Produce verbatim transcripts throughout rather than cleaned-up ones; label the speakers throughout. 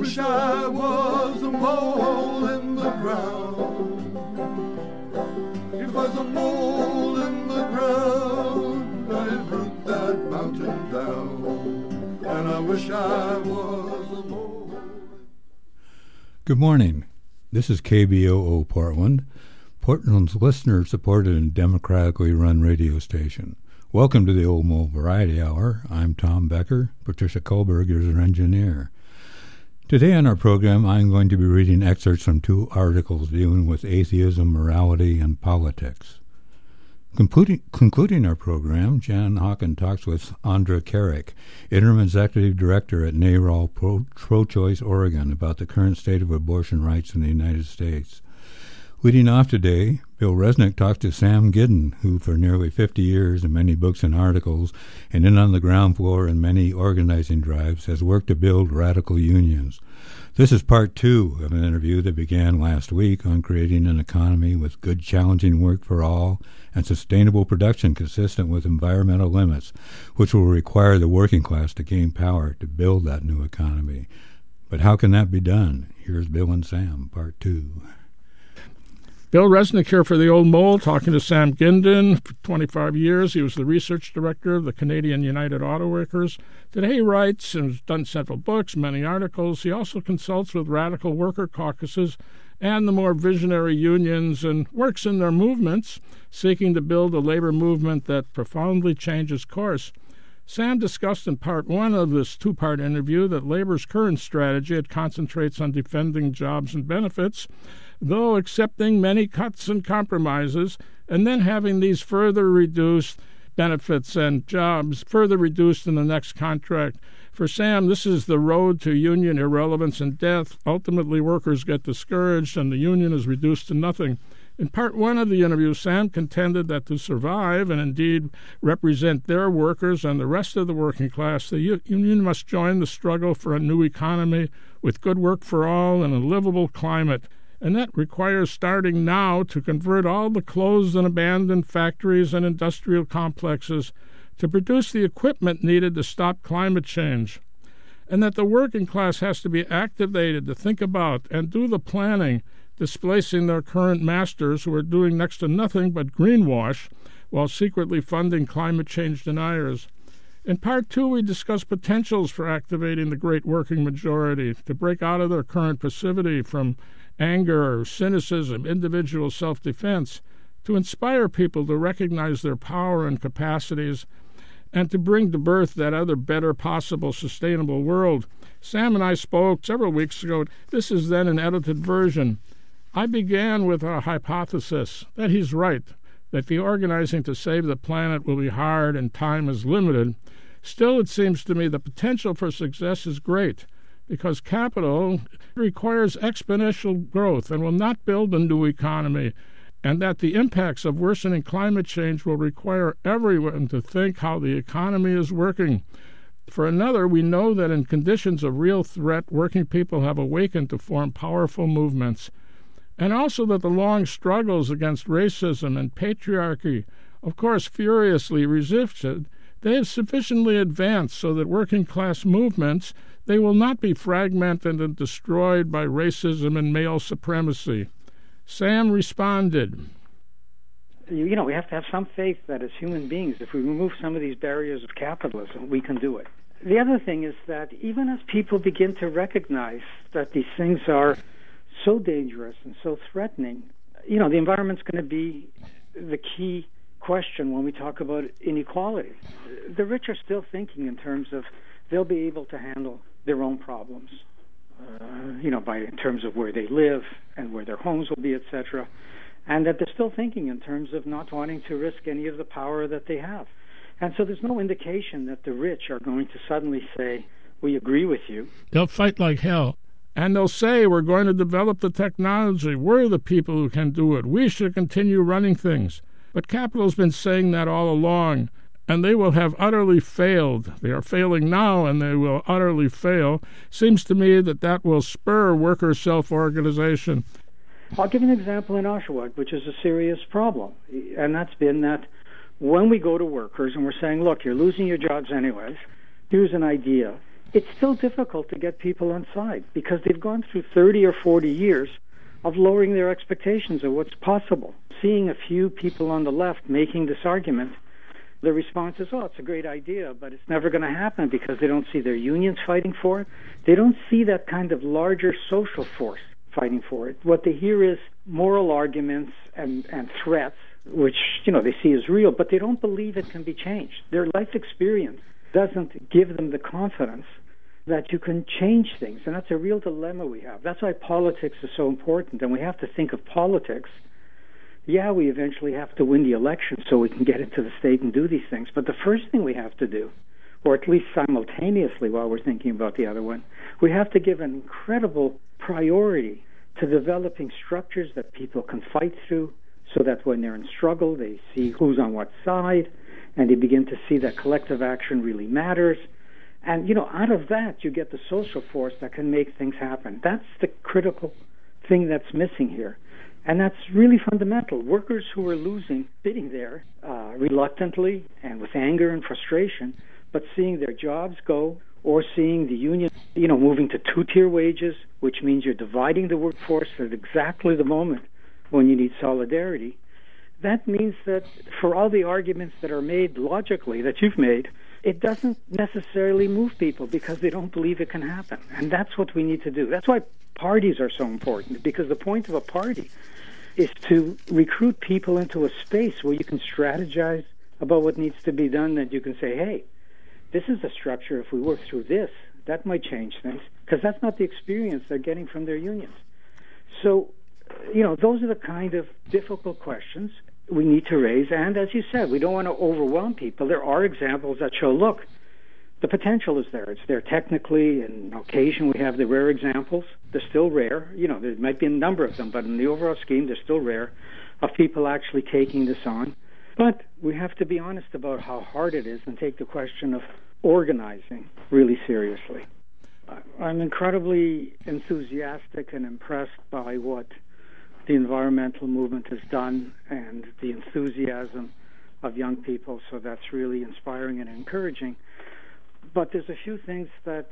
Speaker 1: Wish I was a mole in the ground. If I was a mole in the ground, I'd root that mountain down. And I wish I was a mole.
Speaker 2: Good morning. This is K B O O Portland, Portland's listener-supported and democratically run radio station. Welcome to the Old Mole Variety Hour. I'm Tom Becker. Patricia Kohlberg is our engineer. Today on our program, I'm going to be reading excerpts from two articles dealing with atheism, morality, and politics. Concluding, concluding our program, Jan Hawken talks with Andra Carrick, Interim Executive Director at NARAL Pro, Pro-Choice Oregon, about the current state of abortion rights in the United States. Leading off today, Bill Resnick talks to Sam Giddin, who for nearly fifty years in many books and articles, and in on the ground floor in many organizing drives, has worked to build radical unions. This is part two of an interview that began last week on creating an economy with good, challenging work for all and sustainable production consistent with environmental limits, which will require the working class to gain power to build that new economy. But how can that be done? Here's Bill and Sam, part two.
Speaker 3: Bill Resnick here for the Old Mole, talking to Sam Giddin. For twenty-five years, he was the research director of the Canadian United Auto Workers. Today he writes and has done several books, many articles. He also consults with radical worker caucuses and the more visionary unions and works in their movements, seeking to build a labor movement that profoundly changes course. Sam discussed in part one of this two-part interview that labor's current strategy, it concentrates on defending jobs and benefits, though accepting many cuts and compromises, and then having these further reduced benefits and jobs further reduced in the next contract. For Sam, this is the road to union irrelevance and death. Ultimately, workers get discouraged and the union is reduced to nothing. In part one of the interview, Sam contended that to survive and indeed represent their workers and the rest of the working class, the u- union must join the struggle for a new economy with good work for all and a livable climate. And that requires starting now to convert all the closed and abandoned factories and industrial complexes to produce the equipment needed to stop climate change. And that the working class has to be activated to think about and do the planning, displacing their current masters who are doing next to nothing but greenwash while secretly funding climate change deniers. In part two, we discuss potentials for activating the great working majority to break out of their current passivity from anger, cynicism, individual self-defense, to inspire people to recognize their power and capacities, and to bring to birth that other better possible sustainable world. Sam and I spoke several weeks ago. This is then an edited version. I began with a hypothesis that he's right, that the organizing to save the planet will be hard and time is limited. Still, it seems to me the potential for success is great, because capital requires exponential growth and will not build a new economy, and that the impacts of worsening climate change will require everyone to think how the economy is working. For another, we know that in conditions of real threat, working people have awakened to form powerful movements, and also that the long struggles against racism and patriarchy, of course furiously resisted, they have sufficiently advanced so that working-class movements, they will not be fragmented and destroyed by racism and male supremacy. Sam responded.
Speaker 4: You know, we have to have some faith that as human beings, if we remove some of these barriers of capitalism, we can do it. The other thing is that even as people begin to recognize that these things are so dangerous and so threatening, you know, the environment's going to be the key question when we talk about inequality. The rich are still thinking in terms of they'll be able to handle their own problems, uh, you know, by in terms of where they live and where their homes will be, et cetera, and that they're still thinking in terms of not wanting to risk any of the power that they have. And so there's no indication that the rich are going to suddenly say, we agree with you.
Speaker 3: They'll fight like hell. And they'll say, we're going to develop the technology. We're the people who can do it. We should continue running things. But capital's been saying that all along, and they will have utterly failed. They are failing now, and they will utterly fail. Seems to me that that will spur worker self-organization.
Speaker 4: I'll give you an example in Oshawa, which is a serious problem, and that's been that when we go to workers and we're saying, look, you're losing your jobs anyways, here's an idea. it's still difficult to get people on side because they've gone through thirty or forty years of lowering their expectations of what's possible. Seeing a few people on the left making this argument, the response is, oh, it's a great idea, but it's never going to happen because they don't see their unions fighting for it. They don't see that kind of larger social force fighting for it. What they hear is moral arguments and, and threats, which, you know, they see as real, but they don't believe it can be changed. Their life experience doesn't give them the confidence that you can change things, and that's a real dilemma we have. That's why politics is so important, and we have to think of politics. Yeah, we eventually have to win the election so we can get into the state and do these things, but the first thing we have to do, or at least simultaneously while we're thinking about the other one, we have to give an incredible priority to developing structures that people can fight through so that when they're in struggle, they see who's on what side, and they begin to see that collective action really matters. And, you know, out of that, you get the social force that can make things happen. That's the critical thing that's missing here. And that's really fundamental. Workers who are losing, sitting there uh, reluctantly and with anger and frustration, but seeing their jobs go, or seeing the union, you know, moving to two-tier wages, which means you're dividing the workforce at exactly the moment when you need solidarity. That means that for all the arguments that are made logically, that you've made, it doesn't necessarily move people because they don't believe it can happen. And that's what we need to do. That's why parties are so important, because the point of a party is to recruit people into a space where you can strategize about what needs to be done, that you can say, hey, this is a structure, if we work through this, that might change things, because that's not the experience they're getting from their unions. So, you know, those are the kind of difficult questions we need to raise. And as you said, we don't want to overwhelm people. There are examples that show, look, the potential is there. It's there technically, and on occasion we have the rare examples. They're still rare. You know, there might be a number of them, but in the overall scheme, they're still rare, of people actually taking this on. But we have to be honest about how hard it is and take the question of organizing really seriously. I'm incredibly enthusiastic and impressed by what the environmental movement has done and the enthusiasm of young people, so that's really inspiring and encouraging. But there's a few things that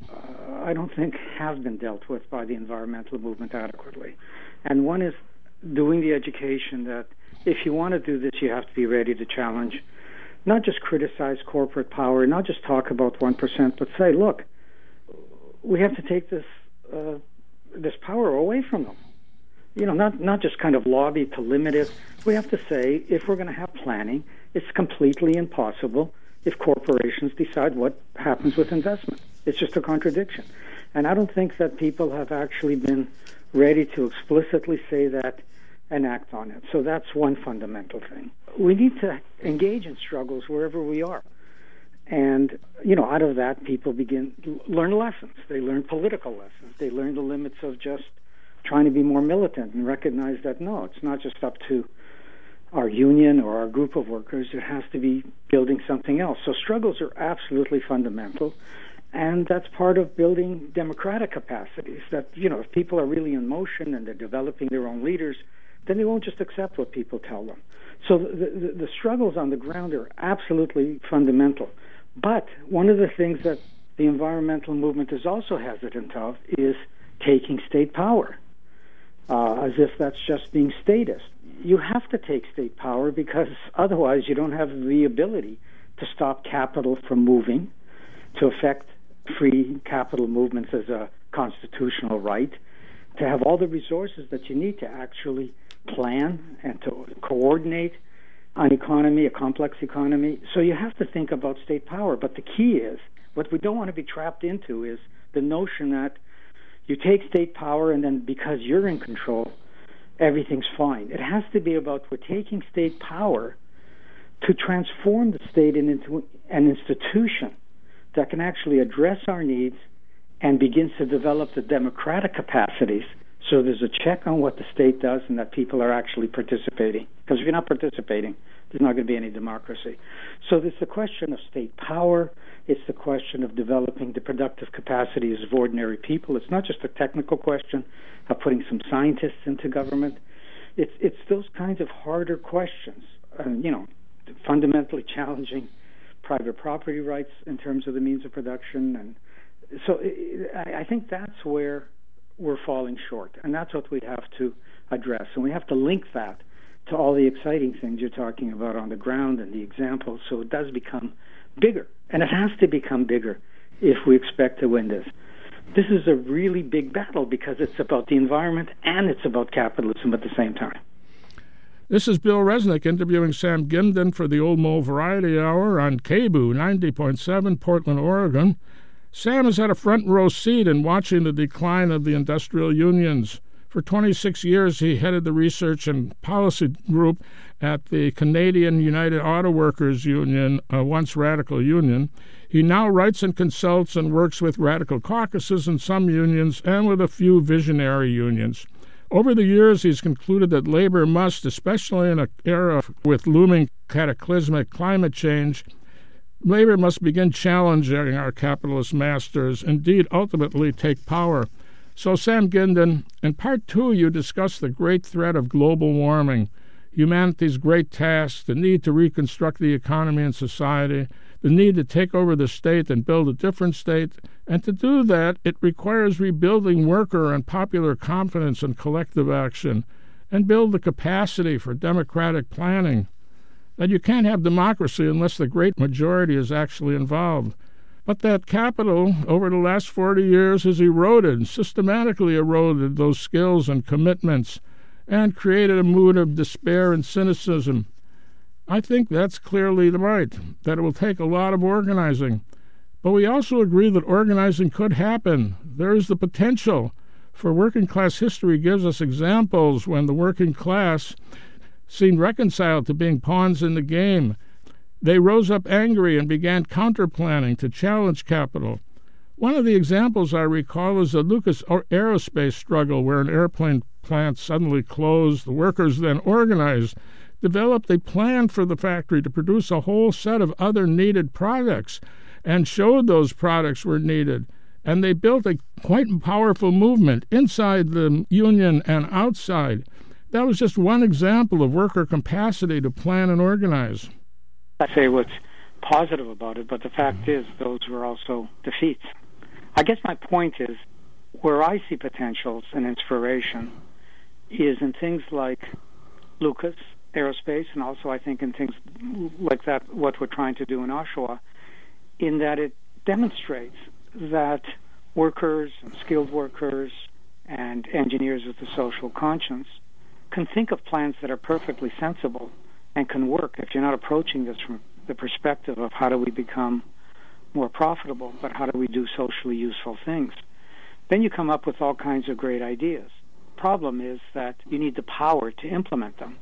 Speaker 4: uh, I don't think have been dealt with by the environmental movement adequately. And one is doing the education that if you want to do this, you have to be ready to challenge, not just criticize corporate power, not just talk about one percent, but say, look, we have to take this uh, this power away from them. You know, not, not just kind of lobby to limit it. We have to say, if we're going to have planning, it's completely impossible if corporations decide what happens with investment. It's just a contradiction. And I don't think that people have actually been ready to explicitly say that and act on it. So that's one fundamental thing. We need to engage in struggles wherever we are. And, you know, out of that, people begin to learn lessons. They learn political lessons. They learn the limits of just trying to be more militant and recognize that, no, it's not just up to our union or our group of workers. It has to be building something else. So struggles are absolutely fundamental, and that's part of building democratic capacities, that, you know, if people are really in motion and they're developing their own leaders, then they won't just accept what people tell them. So the, the, the struggles on the ground are absolutely fundamental. But one of the things that the environmental movement is also hesitant of is taking state power, uh, as if that's just being statist. You have to take state power because otherwise you don't have the ability to stop capital from moving, to affect free capital movements as a constitutional right, to have all the resources that you need to actually plan and to coordinate an economy, a complex economy. So you have to think about state power. But the key is, what we don't want to be trapped into is the notion that you take state power and then because you're in control, everything's fine. It has to be about we're taking state power to transform the state into an institution that can actually address our needs and begins to develop the democratic capacities. So there's a check on what the state does and that people are actually participating. Because if you're not participating, there's not going to be any democracy. So there's the question of state power. It's the question of developing the productive capacities of ordinary people. It's not just a technical question of putting some scientists into government. It's it's those kinds of harder questions, uh, you know, fundamentally challenging private property rights in terms of the means of production and so I, I think that's where we're falling short, and that's what we have to address. And we have to link that to all the exciting things you're talking about on the ground and the examples, so it does become bigger. And it has to become bigger if we expect to win this. This is a really big battle because it's about the environment and it's about capitalism at the same time.
Speaker 3: This is Bill Resnick interviewing Sam Gimden for the Old Mole Variety Hour on K B O O ninety point seven, Portland, Oregon. Sam has had a front row seat in watching the decline of the industrial unions. For twenty-six years, he headed the research and policy group at the Canadian United Auto Workers Union, a once radical union. He now writes and consults and works with radical caucuses in some unions and with a few visionary unions. Over the years, he's concluded that labor must, especially in an era with looming cataclysmic climate change, labor must begin challenging our capitalist masters, indeed ultimately take power. So, Sam Gimden, in part two, you discuss the great threat of global warming, humanity's great task, the need to reconstruct the economy and society, the need to take over the state and build a different state, and to do that, it requires rebuilding worker and popular confidence in collective action, and build the capacity for democratic planning. That you can't have democracy unless the great majority is actually involved. But that capital, over the last forty years, has eroded, systematically eroded those skills and commitments, and created a mood of despair and cynicism. I think that's clearly right, that it will take a lot of organizing. But we also agree that organizing could happen. There is the potential. For working class history gives us examples when the working class seemed reconciled to being pawns in the game. They rose up angry and began counterplanning to challenge capital. One of the examples I recall is the Lucas Aerospace struggle, where an airplane plant suddenly closed. The workers then organized, developed a plan for the factory to produce a whole set of other needed products, and showed those products were needed. And they built a quite powerful movement inside the union and outside. That was just one example of worker capacity to plan and organize.
Speaker 4: I say what's positive about it, but the fact is those were also defeats. I guess my point is, where I see potentials and inspiration is in things like Lucas Aerospace, and also I think in things like that, what we're trying to do in Oshawa, in that it demonstrates that workers and skilled workers and engineers with a social conscience can think of plans that are perfectly sensible and can work if you're not approaching this from the perspective of how do we become more profitable, but how do we do socially useful things. Then you come up with all kinds of great ideas. Problem is that you need the power to implement them.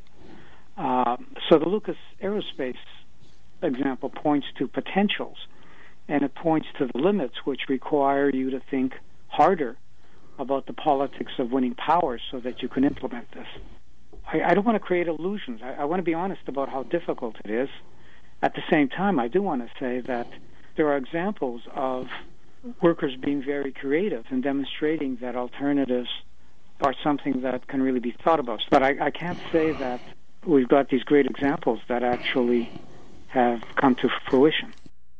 Speaker 4: Uh, so the Lucas Aerospace example points to potentials, and it points to the limits which require you to think harder about the politics of winning power so that you can implement this. I, I don't want to create illusions. I, I want to be honest about how difficult it is. At the same time, I do want to say that there are examples of workers being very creative and demonstrating that alternatives are something that can really be thought about. But I, I can't say that we've got these great examples that actually have come to fruition.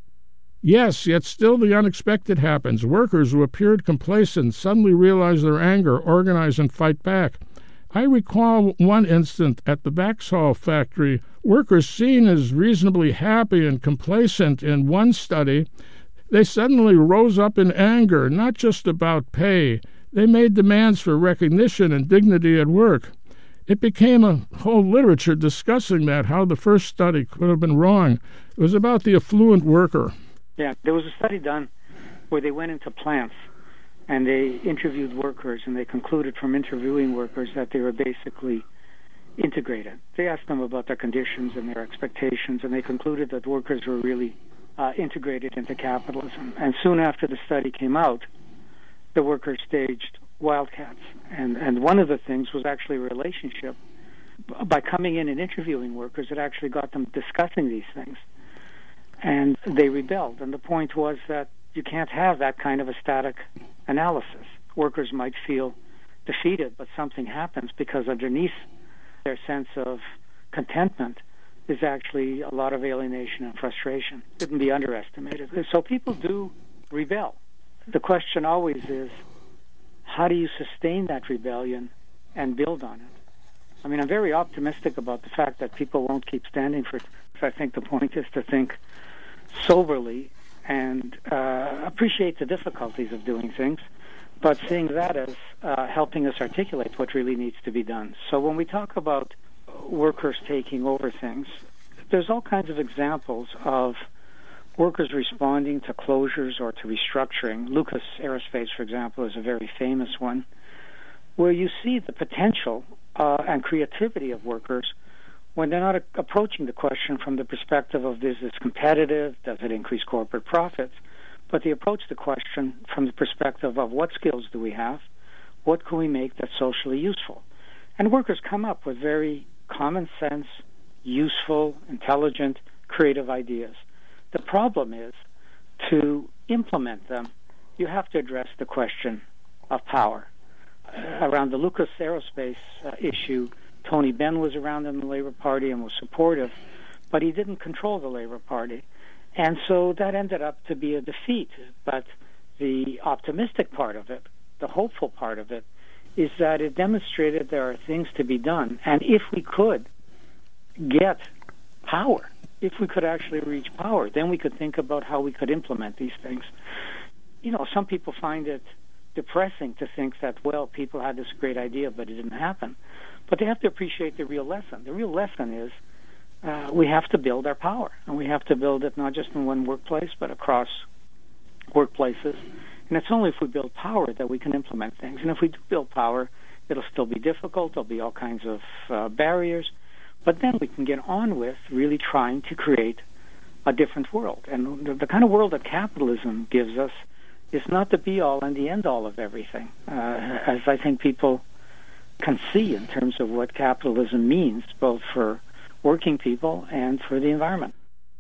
Speaker 3: Yes, yet still the unexpected happens. Workers who appeared complacent suddenly realize their anger, organize, and fight back. I recall one instant at the Vauxhall factory, workers seen as reasonably happy and complacent in one study, they suddenly rose up in anger, not just about pay. They made demands for recognition and dignity at work. It became a whole literature discussing that, how the first study could have been wrong. It was about the affluent worker.
Speaker 4: Yeah, there was a study done where they went into plants and they interviewed workers, and they concluded from interviewing workers that they were basically integrated. They asked them about their conditions and their expectations, and they concluded that workers were really uh, integrated into capitalism. And soon after the study came out, the workers staged wildcats. And, and one of the things was actually a relationship. By coming in and interviewing workers, it actually got them discussing these things. And they rebelled. And the point was that you can't have that kind of a static analysis. Workers might feel defeated, but something happens because underneath their sense of contentment is actually a lot of alienation and frustration. It shouldn't be underestimated. So people do rebel. the question always is, how do you sustain that rebellion and build on it? I mean, I'm very optimistic about the fact that people won't keep standing for it. I think the point is to think soberly and uh, appreciate the difficulties of doing things, but seeing that as uh, helping us articulate what really needs to be done. So when we talk about workers taking over things, there's all kinds of examples of workers responding to closures or to restructuring. Lucas Aerospace, for example, is a very famous one, where you see the potential uh, and creativity of workers when they're not a- approaching the question from the perspective of, is this competitive, does it increase corporate profits, but they approach the question from the perspective of, what skills do we have, what can we make that's socially useful? And workers come up with very common sense, useful, intelligent, creative ideas. The problem is, to implement them, you have to address the question of power. Uh, around the Lucas Aerospace uh, issue, Tony Benn was around in the Labour Party and was supportive, but he didn't control the Labour Party. And so that ended up to be a defeat. But the optimistic part of it, the hopeful part of it, is that it demonstrated there are things to be done. And if we could get power, if we could actually reach power, then we could think about how we could implement these things. You know, some people find it depressing to think that, well, people had this great idea, but it didn't happen. But they have to appreciate the real lesson. The real lesson is uh, we have to build our power, and we have to build it not just in one workplace, but across workplaces. And it's only if we build power that we can implement things. And if we do build power, it'll still be difficult. There'll be all kinds of uh, barriers. But then we can get on with really trying to create a different world. And the, the kind of world that capitalism gives us is not the be-all and the end-all of everything, uh, as I think people can see in terms of what capitalism means, both for working people and for the environment.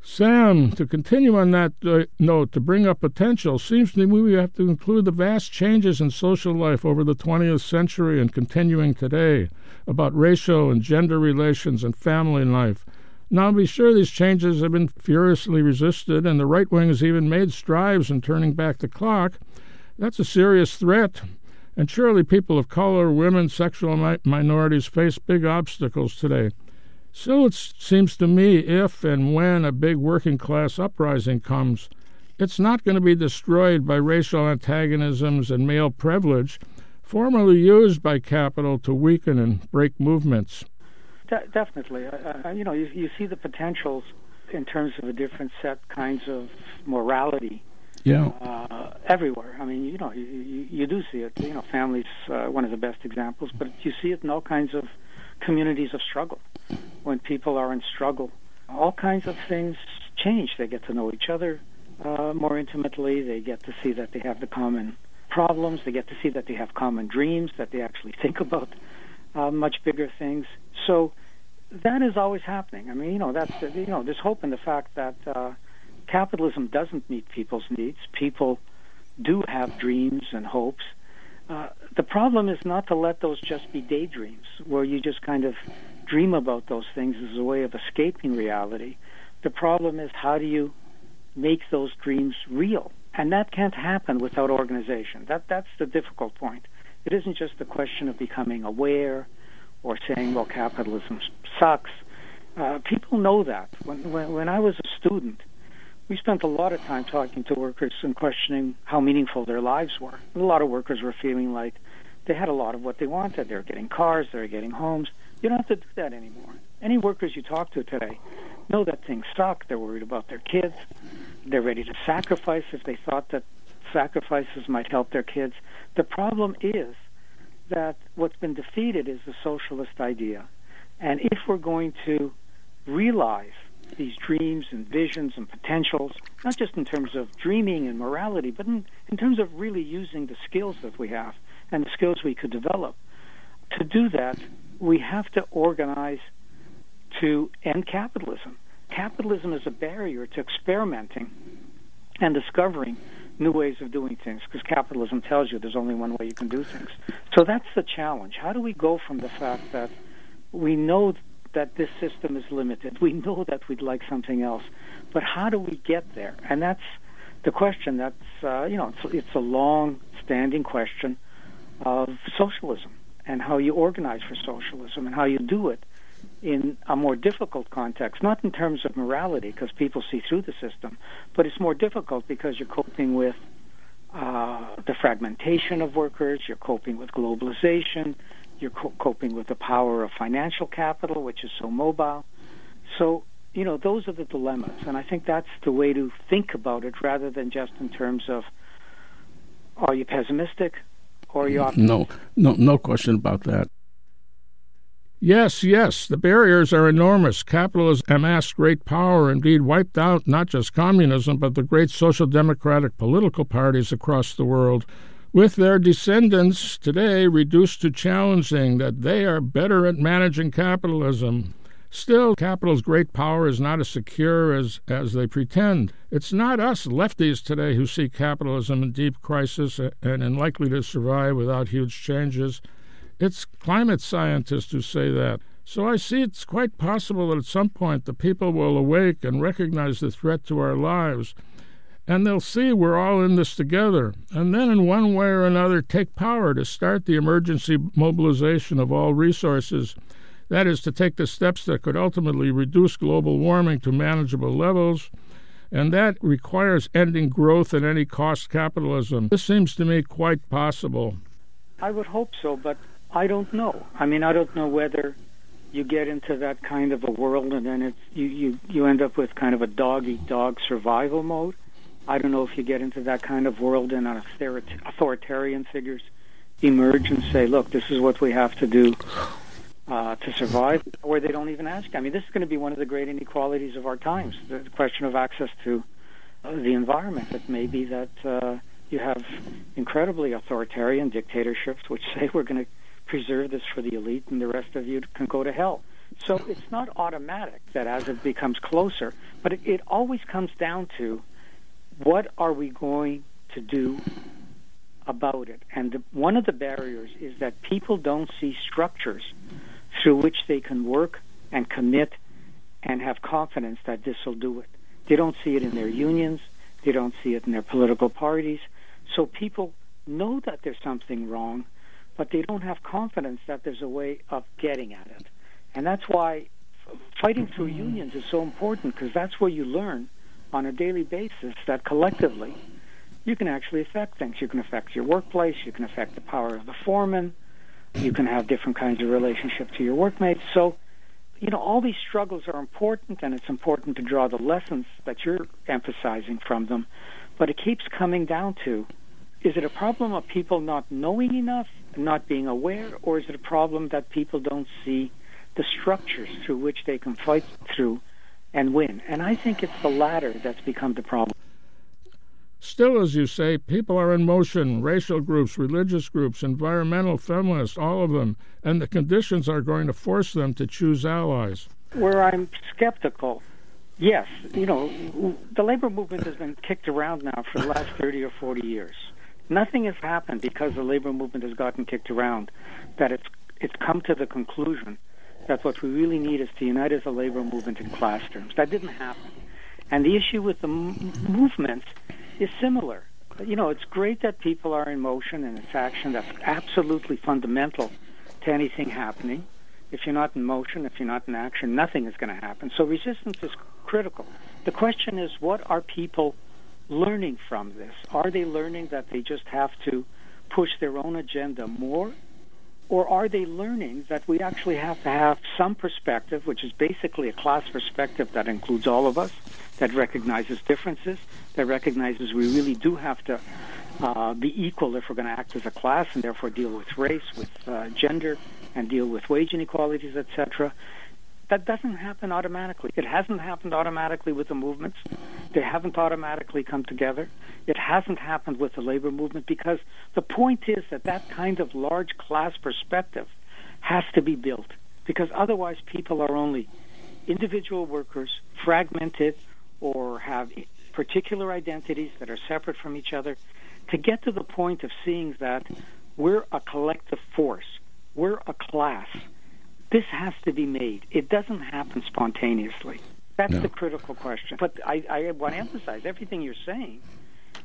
Speaker 3: Sam, to continue on that uh, note, to bring up potential, seems to me we have to include the vast changes in social life over the twentieth century and continuing today about racial and gender relations and family life. Now, be sure these changes have been furiously resisted, and the right wing has even made strides in turning back the clock. That's a serious threat, and surely people of color, women, sexual mi- minorities face big obstacles today. So it seems to me, if and when a big working-class uprising comes, it's not going to be destroyed by racial antagonisms and male privilege, formerly used by capital to weaken and break movements.
Speaker 4: De- definitely. Uh, you know, you, you see the potentials in terms of a different set kinds of morality.
Speaker 3: Yeah.
Speaker 4: Uh, everywhere. I mean, you know, you, you, you do see it. You know, families, uh, one of the best examples, but you see it in all kinds of communities of struggle. When people are in struggle, all kinds of things change. They get to know each other uh, more intimately. They get to see that they have the common problems. They get to see that they have common dreams, that they actually think about uh, much bigger things. So that is always happening. I mean, you know, that's you know, there's hope in the fact that uh, capitalism doesn't meet people's needs. People do have dreams and hopes. Uh, the problem is not to let those just be daydreams, where you just kind of dream about those things as a way of escaping reality. The problem is, how do you make those dreams real? And that can't happen without organization. That that's the difficult point. It isn't just the question of becoming aware or saying, well, capitalism sucks. Uh, people know that. When, when when I was a student, we spent a lot of time talking to workers and questioning how meaningful their lives were. A lot of workers were feeling like they had a lot of what they wanted. They were getting cars, they were getting homes. You don't have to do that anymore. Any workers you talk to today know that things suck. They're worried about their kids. They're ready to sacrifice if they thought that sacrifices might help their kids. The problem is that what's been defeated is the socialist idea. And if we're going to realize these dreams and visions and potentials, not just in terms of dreaming and morality, but in, in terms of really using the skills that we have and the skills we could develop, to do that, we have to organize to end capitalism. Capitalism is a barrier to experimenting and discovering new ways of doing things, because capitalism tells you there's only one way you can do things. So that's the challenge. How do we go from the fact that we know that this system is limited, we know that we'd like something else, but how do we get there? And that's the question that's, uh, you know, it's, it's a long-standing question of socialism and how you organize for socialism and how you do it in a more difficult context, not in terms of morality, because people see through the system, but it's more difficult because you're coping with uh, the fragmentation of workers, you're coping with globalization, you're co- coping with the power of financial capital, which is so mobile. So, you know, those are the dilemmas, and I think that's the way to think about it rather than just in terms of, are you pessimistic or are you optimistic?
Speaker 3: No, no, no question about that. Yes, yes, the barriers are enormous. Capitalism amassed great power, indeed wiped out not just communism, but the great social democratic political parties across the world, with their descendants today reduced to challenging that they are better at managing capitalism. Still, capital's great power is not as secure as, as they pretend. It's not us lefties today who see capitalism in deep crisis and unlikely to survive without huge changes. It's climate scientists who say that. So I see it's quite possible that at some point the people will awake and recognize the threat to our lives, and they'll see we're all in this together, and then in one way or another take power to start the emergency mobilization of all resources. That is, to take the steps that could ultimately reduce global warming to manageable levels, and that requires ending growth at any cost capitalism. This seems to me quite possible.
Speaker 4: I would hope so, but I don't know. I mean, I don't know whether you get into that kind of a world and then it's you, you, you end up with kind of a dog-eat-dog survival mode. I don't know if you get into that kind of world and authoritarian figures emerge and say, look, this is what we have to do uh, to survive, or they don't even ask. I mean, this is going to be one of the great inequalities of our times, the question of access to uh, the environment. It may be that uh, you have incredibly authoritarian dictatorships which say we're going to preserve this for the elite and the rest of you can go to hell. So it's not automatic that as it becomes closer, but it, it always comes down to what are we going to do about it? And the, one of the barriers is that people don't see structures through which they can work and commit and have confidence that this will do it. They don't see it in their unions. They don't see it in their political parties. So people know that there's something wrong, but they don't have confidence that there's a way of getting at it. And that's why fighting through unions is so important, because that's where you learn on a daily basis that collectively you can actually affect things. You can affect your workplace, you can affect the power of the foreman, you can have different kinds of relationship to your workmates. So, you know, all these struggles are important, and it's important to draw the lessons that you're emphasizing from them. But it keeps coming down to, is it a problem of people not knowing enough, not being aware, or is it a problem that people don't see the structures through which they can fight through and win? And I think it's the latter that's become the problem.
Speaker 3: Still, as you say, people are in motion, racial groups, religious groups, environmental feminists, all of them, and the conditions are going to force them to choose allies.
Speaker 4: Where I'm skeptical, yes, you know, the labor movement has been kicked around now for the last thirty or forty years. Nothing has happened because the labor movement has gotten kicked around, that it's it's come to the conclusion that what we really need is to unite as a labor movement in class terms. That didn't happen. And the issue with the m- movements is similar. You know, it's great that people are in motion and it's action. That's absolutely fundamental to anything happening. If you're not in motion, if you're not in action, nothing is going to happen. So resistance is critical. The question is, what are people learning from this? Are they learning that they just have to push their own agenda more? Or are they learning that we actually have to have some perspective, which is basically a class perspective that includes all of us, that recognizes differences, that recognizes we really do have to uh, be equal if we're going to act as a class and therefore deal with race, with uh, gender, and deal with wage inequalities, et cetera. That doesn't happen automatically. It hasn't happened automatically with the movements. They haven't automatically come together. It hasn't happened with the labor movement, because the point is that that kind of large class perspective has to be built, because otherwise people are only individual workers, fragmented, or have particular identities that are separate from each other. To get to the point of seeing that we're a collective force, we're a class, this has to be made. It doesn't happen spontaneously. That's no. the critical question. But I, I want to emphasize, everything you're saying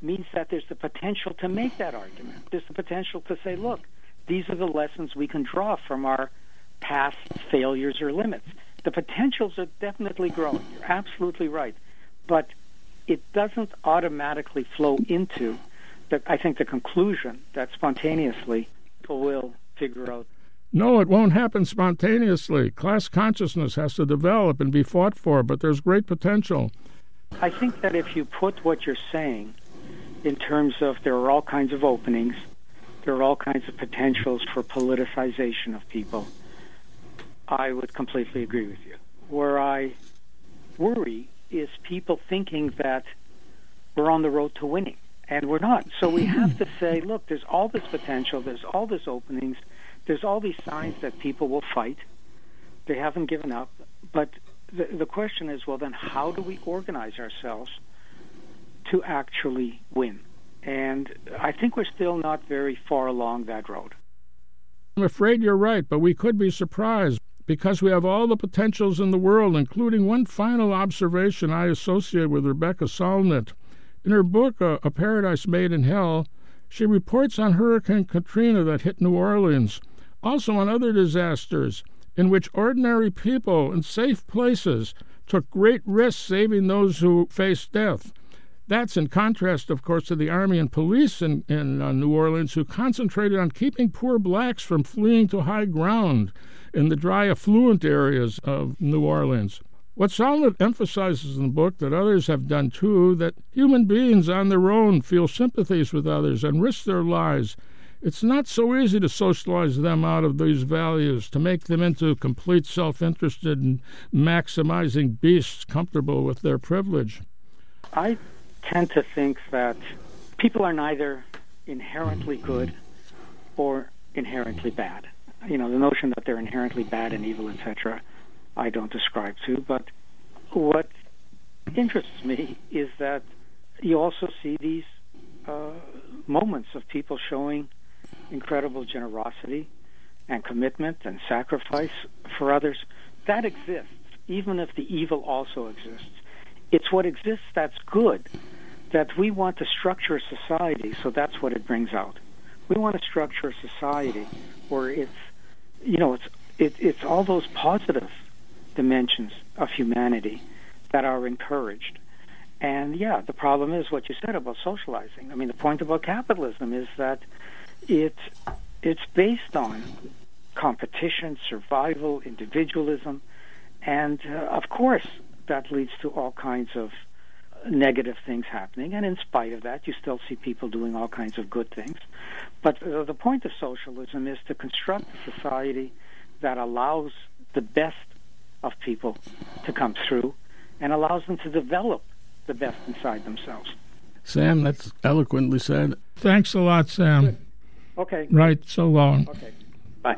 Speaker 4: means that there's the potential to make that argument. There's the potential to say, look, these are the lessons we can draw from our past failures or limits. The potentials are definitely growing. You're absolutely right. But it doesn't automatically flow into, the, I think, the conclusion that spontaneously people will figure out.
Speaker 3: No, it won't happen spontaneously. Class consciousness has to develop and be fought for, but there's great potential.
Speaker 4: I think that if you put what you're saying in terms of there are all kinds of openings, there are all kinds of potentials for politicization of people, I would completely agree with you. Where I worry is people thinking that we're on the road to winning, and we're not. So we have to say, look, there's all this potential, there's all this openings, there's all these signs that people will fight. They haven't given up. But the, the question is, well, then how do we organize ourselves to actually win? And I think we're still not very far along that road.
Speaker 3: I'm afraid you're right, but we could be surprised because we have all the potentials in the world, including one final observation I associate with Rebecca Solnit. In her book, A, A Paradise Made in Hell, she reports on Hurricane Katrina that hit New Orleans, also on other disasters in which ordinary people in safe places took great risks saving those who faced death. That's in contrast, of course, to the Army and police in, in uh, New Orleans, who concentrated on keeping poor blacks from fleeing to high ground in the dry, affluent areas of New Orleans. What Solnit emphasizes in the book, that others have done too, that human beings on their own feel sympathies with others and risk their lives. It's not so easy to socialize them out of these values, to make them into complete self-interested and maximizing beasts comfortable with their privilege.
Speaker 4: I tend to think that people are neither inherently good or inherently bad. You know, the notion that they're inherently bad and evil, et cetera, I don't ascribe to. But what interests me is that you also see these uh, moments of people showing incredible generosity and commitment and sacrifice for others. That exists, even if the evil also exists. It's what exists that's good, that we want to structure a society, so that's what it brings out. We want to structure a society where it's, you know, it's it, it's all those positive dimensions of humanity that are encouraged. And yeah, the problem is what you said about socializing. I mean, the point about capitalism is that it it's based on competition, survival, individualism, and uh, of course that leads to all kinds of negative things happening, and in spite of that, you still see people doing all kinds of good things. But uh, the point of socialism is to construct a society that allows the best of people to come through and allows them to develop the best inside themselves.
Speaker 3: Sam, that's eloquently said. Thanks a lot, Sam.
Speaker 4: Good. Okay.
Speaker 3: Right, so long.
Speaker 4: Okay. Bye.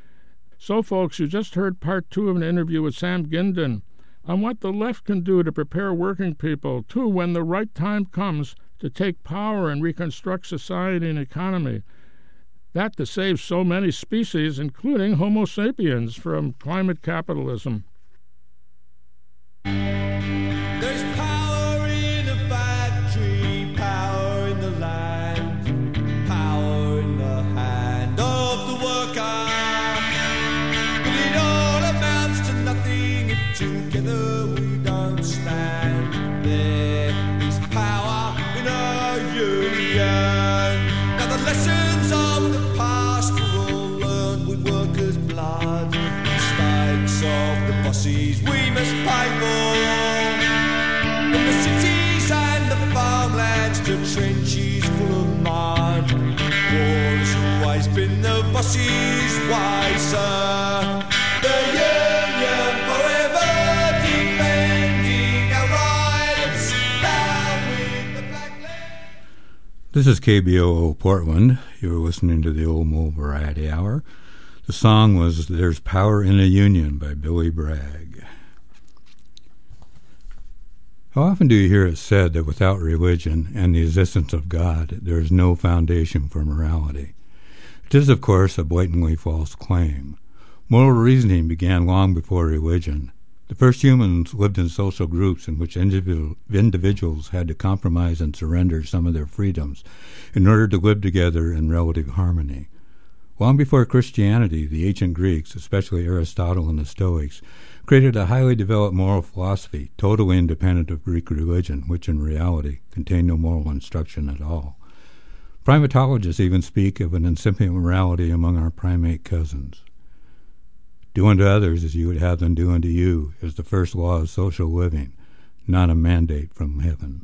Speaker 3: So, folks, you just heard part two of an interview with Sam Gindin on what the left can do to prepare working people to, when the right time comes, to take power and reconstruct society and economy. That to save so many species, including Homo sapiens, from climate capitalism.
Speaker 5: There's power in a factory, power in the land, power in the hand of the worker. But it all amounts to nothing if together we don't stand. There is power in a union. Now the lessons of the past were all learned with workers' blood. Mistakes of the bosses we must pay for. In the cities and the farmlands, the trenches full of mud. War's always been the bosses' way, sir. The union forever defending our rights, down with the black land.
Speaker 2: This is K B O O Portland. You're listening to the Old Mo Variety Hour. The song was There's Power in a Union by Billy Bragg. How often do you hear it said that without religion and the existence of God, there is no foundation for morality? It is, of course, a blatantly false claim. Moral reasoning began long before religion. The first humans lived in social groups in which individual, individuals had to compromise and surrender some of their freedoms in order to live together in relative harmony. Long before Christianity, the ancient Greeks, especially Aristotle and the Stoics, created a highly developed moral philosophy, totally independent of Greek religion, which in reality contained no moral instruction at all. Primatologists even speak of an incipient morality among our primate cousins. Do unto others as you would have them do unto you is the first law of social living, not a mandate from heaven.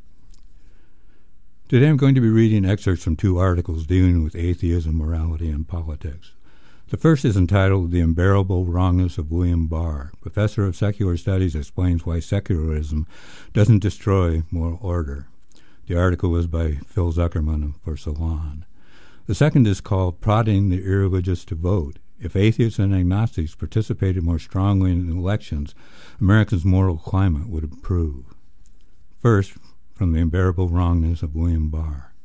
Speaker 2: Today I'm going to be reading excerpts from two articles dealing with atheism, morality, and politics. The first is entitled The Unbearable Wrongness of William Barr. Professor of Secular Studies explains why secularism doesn't destroy moral order. The article was by Phil Zuckerman for Salon. The second is called Prodding the Irreligious to Vote. If atheists and agnostics participated more strongly in elections, America's moral climate would improve. First, from The Unbearable Wrongness of William Barr.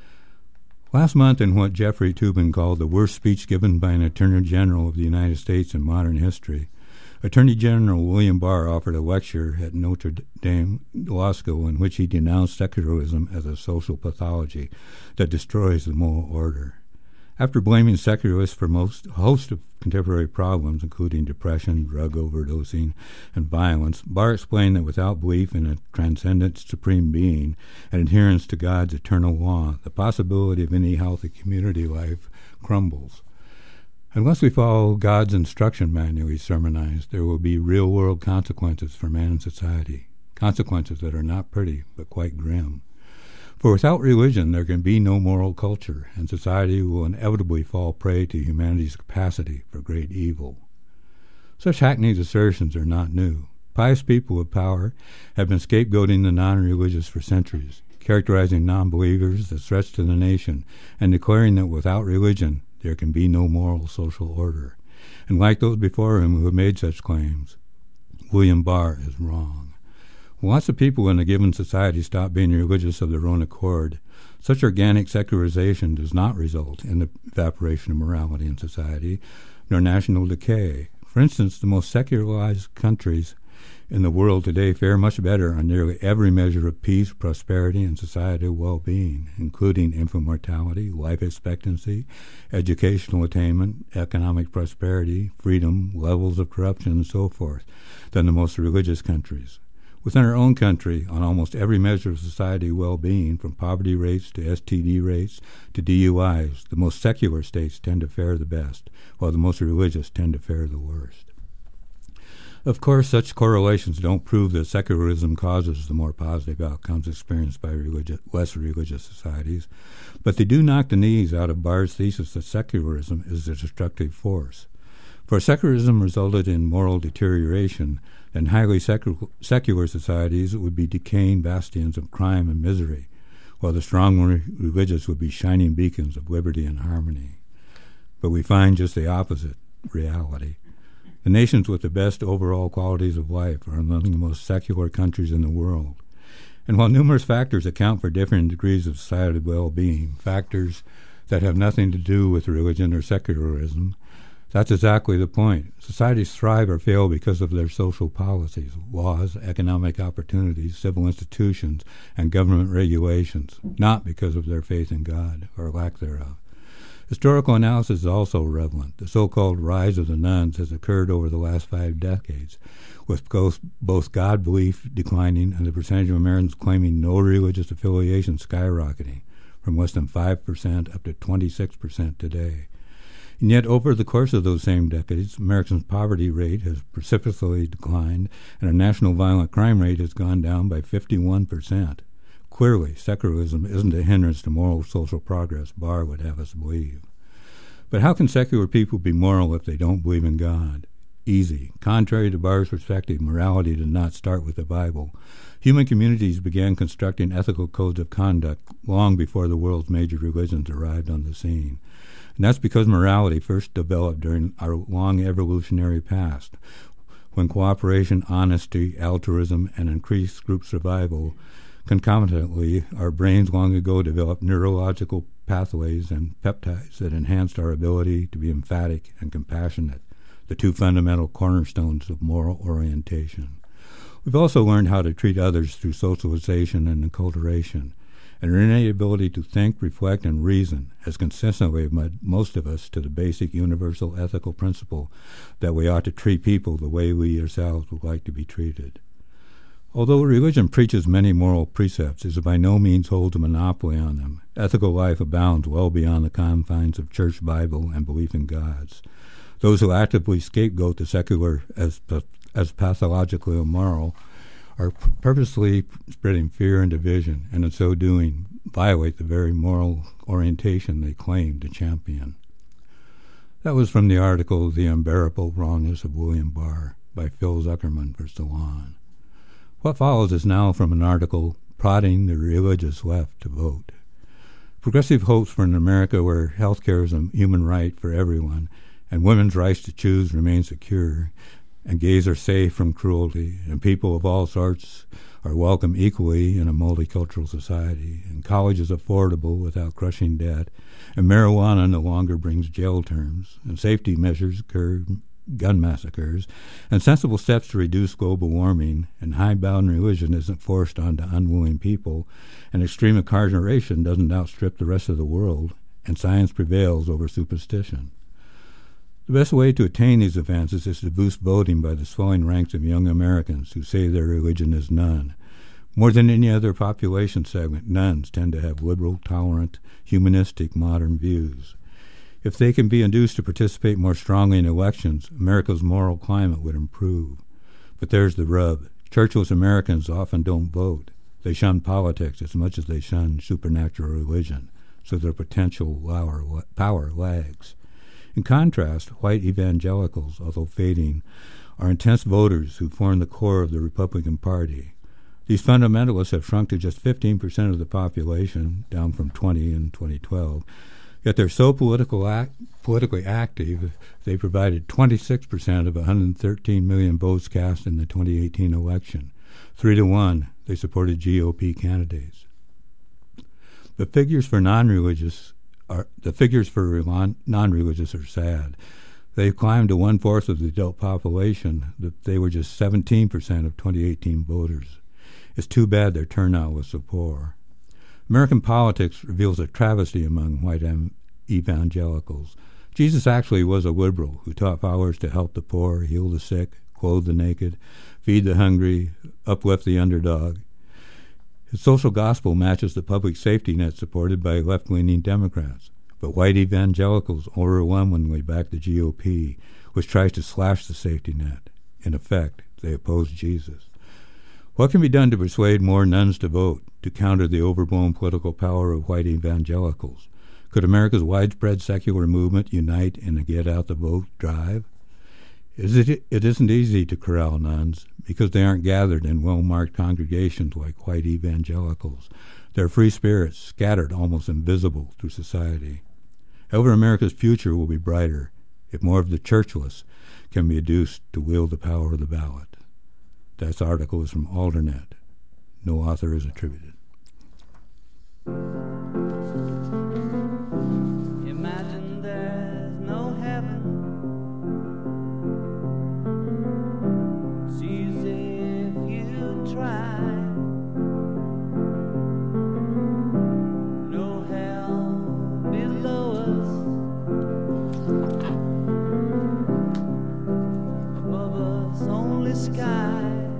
Speaker 2: Last month, in what Jeffrey Toobin called the worst speech given by an Attorney General of the United States in modern history, Attorney General William Barr offered a lecture at Notre Dame Law School in which he denounced secularism as a social pathology that destroys the moral order. After blaming secularists for most a host of contemporary problems, including depression, drug overdosing, and violence, Barr explained that without belief in a transcendent supreme being and adherence to God's eternal law, the possibility of any healthy community life crumbles. Unless we follow God's instruction manual, he sermonized, there will be real-world consequences for man and society, consequences that are not pretty but quite grim. For without religion, there can be no moral culture, and society will inevitably fall prey to humanity's capacity for great evil. Such hackneyed assertions are not new. Pious people with power have been scapegoating the non-religious for centuries, characterizing non-believers as threats to the nation, and declaring that without religion, there can be no moral social order. And like those before him who have made such claims, William Barr is wrong. Lots of people in a given society stop being religious of their own accord. Such organic secularization does not result in the evaporation of morality in society, nor national decay. For instance, the most secularized countries in the world today fare much better on nearly every measure of peace, prosperity, and societal well-being, including infant mortality, life expectancy, educational attainment, economic prosperity, freedom, levels of corruption, and so forth, than the most religious countries. Within our own country, on almost every measure of society well-being, from poverty rates to S T D rates to D U Is, the most secular states tend to fare the best, while the most religious tend to fare the worst. Of course, such correlations don't prove that secularism causes the more positive outcomes experienced by religious, less religious societies, but they do knock the knees out of Barr's thesis that secularism is a destructive force. For secularism resulted in moral deterioration, then highly secu- secular societies would be decaying bastions of crime and misery, while the strongly religious would be shining beacons of liberty and harmony. But we find just the opposite reality. The nations with the best overall qualities of life are among the most secular countries in the world. And while numerous factors account for different degrees of societal well-being, factors that have nothing to do with religion or secularism, that's exactly the point. Societies thrive or fail because of their social policies, laws, economic opportunities, civil institutions, and government regulations, not because of their faith in God or lack thereof. Historical analysis is also relevant. The so-called rise of the nones has occurred over the last five decades, with both, both God belief declining and the percentage of Americans claiming no religious affiliation skyrocketing, from less than five percent up to twenty-six percent today. And yet, over the course of those same decades, Americans' poverty rate has precipitously declined, and our national violent crime rate has gone down by fifty-one percent. Clearly, secularism isn't a hindrance to moral social progress, Barr would have us believe. But how can secular people be moral if they don't believe in God? Easy. Contrary to Barr's perspective, morality did not start with the Bible. Human communities began constructing ethical codes of conduct long before the world's major religions arrived on the scene. And that's because morality first developed during our long evolutionary past, when cooperation, honesty, altruism, and increased group survival concomitantly, our brains long ago developed neurological pathways and peptides that enhanced our ability to be emphatic and compassionate, the two fundamental cornerstones of moral orientation. We've also learned how to treat others through socialization and enculturation, and our innate ability to think, reflect, and reason has consistently led most of us to the basic universal ethical principle that we ought to treat people the way we ourselves would like to be treated. Although religion preaches many moral precepts, it by no means holds a monopoly on them. Ethical life abounds well beyond the confines of church, Bible, and belief in gods. Those who actively scapegoat the secular as as pathologically immoral are p- purposely spreading fear and division, and in so doing violate the very moral orientation they claim to champion. That was from the article The Unbearable Wrongness of William Barr by Phil Zuckerman for Salon. What follows is now from an article prodding the religious left to vote. Progressive hopes for an America where health care is a human right for everyone, and women's rights to choose remain secure, and gays are safe from cruelty, and people of all sorts are welcome equally in a multicultural society, and college is affordable without crushing debt, and marijuana no longer brings jail terms, and safety measures curb gun massacres, and sensible steps to reduce global warming, and high-bound religion isn't forced onto unwilling people, and extreme incarceration doesn't outstrip the rest of the world, and science prevails over superstition. The best way to attain these advances is to boost voting by the swelling ranks of young Americans who say their religion is none. More than any other population segment, nuns tend to have liberal, tolerant, humanistic, modern views. If they can be induced to participate more strongly in elections, America's moral climate would improve. But there's the rub. Churchless Americans often don't vote. They shun politics as much as they shun supernatural religion, so their potential power lags. In contrast, white evangelicals, although fading, are intense voters who form the core of the Republican Party. These fundamentalists have shrunk to just fifteen percent of the population, down from twenty in twenty twelve, yet they're so political act, politically active, they provided twenty-six percent of one hundred thirteen million votes cast in the twenty eighteen election. Three to one, they supported G O P candidates. The figures for non-religious are the figures for non-religious are sad. They've climbed to one-fourth of the adult population, but they were just seventeen percent of twenty eighteen voters. It's too bad their turnout was so poor. American politics reveals a travesty among white evangelicals. Jesus actually was a liberal who taught followers to help the poor, heal the sick, clothe the naked, feed the hungry, uplift the underdog. His social gospel matches the public safety net supported by left-leaning Democrats. But white evangelicals overwhelmingly back the G O P, which tries to slash the safety net. In effect, they oppose Jesus. What can be done to persuade more nuns to vote, to counter the overblown political power of white evangelicals? Could America's widespread secular movement unite in a get-out-the-vote drive? Is it, it isn't easy to corral nuns, because they aren't gathered in well-marked congregations like white evangelicals. They're free spirits, scattered, almost invisible through society. However, America's future will be brighter if more of the churchless can be induced to wield the power of the ballot. That article is from Alternet. No author is attributed.
Speaker 5: Imagine there's no heaven. See as if you try. No hell below us. Above us only sky.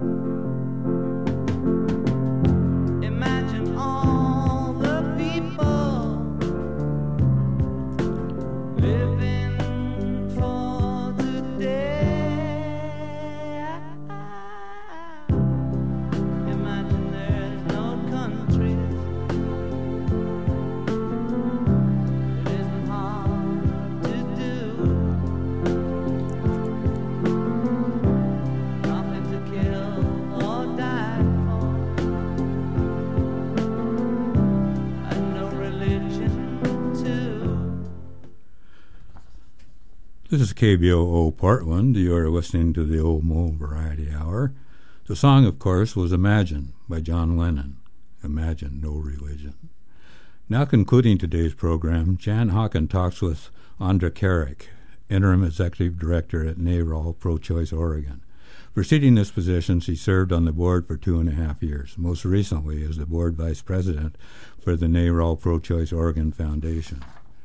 Speaker 2: This is K B O O Portland. You are listening to the Old Mole Variety Hour. The song, of course, was Imagine by John Lennon. Imagine no religion. Now concluding today's program, Jan Hawken talks with Andra Carrick, Interim Executive Director at NARAL Pro-Choice Oregon. Preceding this position, she served on the board for two and a half years, most recently as the board vice president for the NARAL Pro-Choice Oregon Foundation.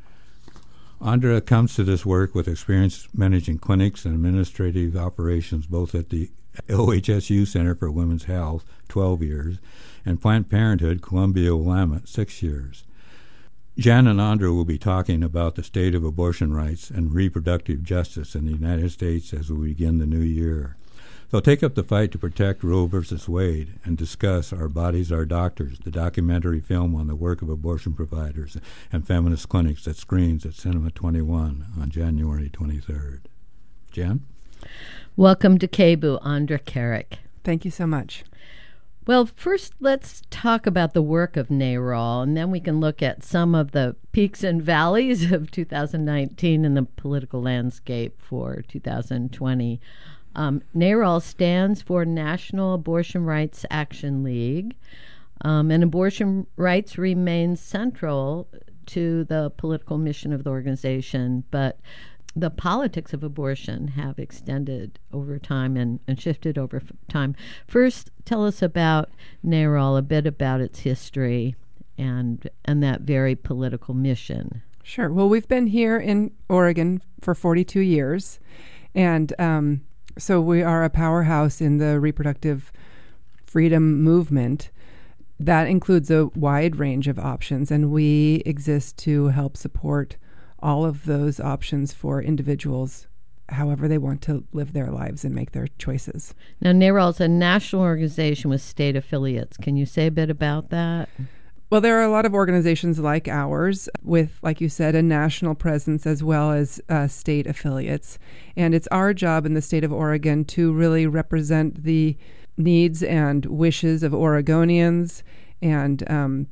Speaker 2: Andrea comes to this work with experience managing clinics and administrative operations both at the O H S U Center for Women's Health, twelve years, and Planned Parenthood, Columbia Willamette, six years. Jan and Andrea will be talking about the state of abortion rights and reproductive justice in the United States as we begin the new year. They'll take up the fight to protect Roe versus Wade and discuss Our Bodies, Our Doctors, the documentary film on the work of abortion providers and feminist clinics that screens at Cinema twenty-one on January twenty-third. Jan?
Speaker 6: Welcome to K B U, Andrea Carrick.
Speaker 7: Thank you so much.
Speaker 6: Well, first let's talk about the work of NARAL, and then we can look at some of the peaks and valleys of two thousand nineteen and the political landscape for two thousand twenty. Um, NARAL stands for National Abortion Rights Action League, um, and abortion rights remain central to the political mission of the organization, but the politics of abortion have extended over time and, and shifted over f- time. First, tell us about NARAL, a bit about its history and and that very political mission.
Speaker 7: Sure. Well, we've been here in Oregon for forty-two years, and um, so we are a powerhouse in the reproductive freedom movement. That includes a wide range of options, and we exist to help support all of those options for individuals, however they want to live their lives and make their choices.
Speaker 6: Now, NARAL is a national organization with state affiliates. Can you say a bit about that?
Speaker 7: Well, there are a lot of organizations like ours with, like you said, a national presence as well as uh, state affiliates. And it's our job in the state of Oregon to really represent the needs and wishes of Oregonians and um,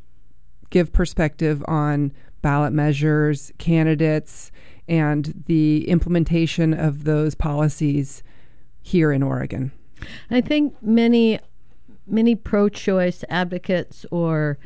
Speaker 7: give perspective on ballot measures, candidates, and the implementation of those policies here in Oregon.
Speaker 6: I think many many pro-choice advocates or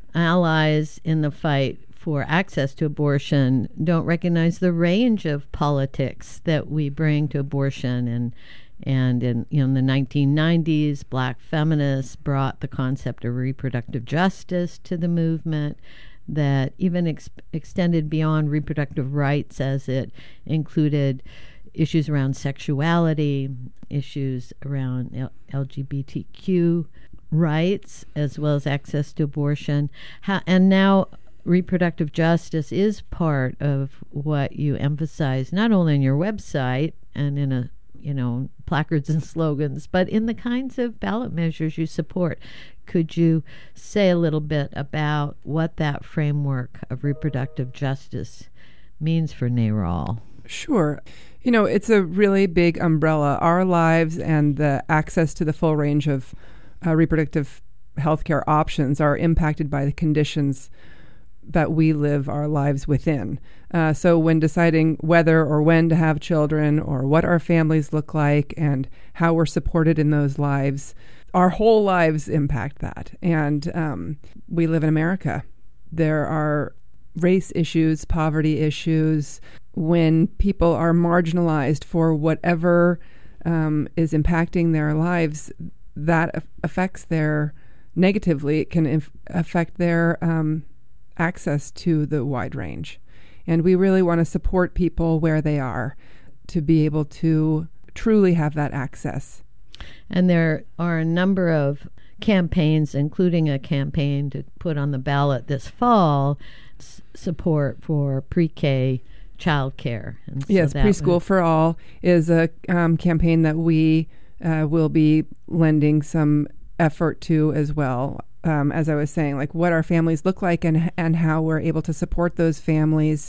Speaker 6: allies in the fight for access to abortion don't recognize the range of politics that we bring to abortion. And and in, you know, in the nineteen nineties, black feminists brought the concept of reproductive justice to the movement that even ex- extended beyond reproductive rights, as it included issues around sexuality, issues around L- L G B T Q rights, as well as access to abortion. How, and now reproductive justice is part of what you emphasize, not only on your website and in a you know, placards and slogans, but in the kinds of ballot measures you support. Could you say a little bit about what that framework of reproductive justice means for NARAL?
Speaker 7: Sure. You know, it's a really big umbrella. Our lives and the access to the full range of uh, reproductive healthcare options are impacted by the conditions that we live our lives within. Uh, so when deciding whether or when to have children or what our families look like and how we're supported in those lives, our whole lives impact that. And um, we live in America. There are race issues, poverty issues. When people are marginalized for whatever um, is impacting their lives, that af- affects their, negatively, it can inf- affect their um, access to the wide range. And we really want to support people where they are to be able to truly have that access.
Speaker 6: And there are a number of campaigns, including a campaign to put on the ballot this fall, s- support for pre-K child care. And so
Speaker 7: yes, Preschool for All is a um, campaign that we uh, will be lending some effort to as well. Um, as I was saying, like what our families look like and and how we're able to support those families